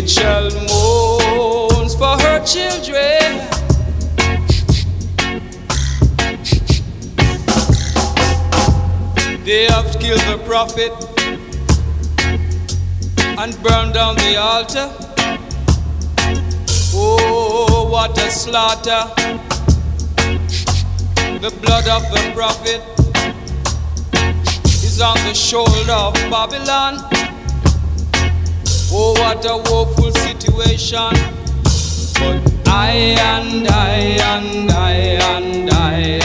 Rachel mourns for her children. They have killed the prophet and burned down the altar. Oh, what a slaughter! The blood of the prophet is on the shoulder of Babylon. Oh, what a woeful situation. But I and I and I and I